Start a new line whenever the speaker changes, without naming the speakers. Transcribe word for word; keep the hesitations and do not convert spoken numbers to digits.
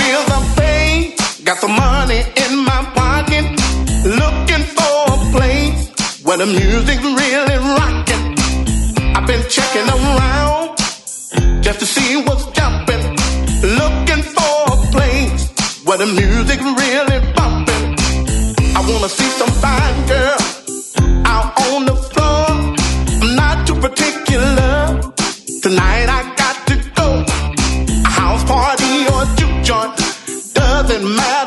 bills are paid, got some money in my pocket, looking for a place where the music's really rocking. I've been checking around just to see what's jumping, looking for a place where the music's really bumping. I wanna see some fine girl out on the floor. I'm not too particular. Tonight I got to go. A house party or a juke joint, doesn't matter.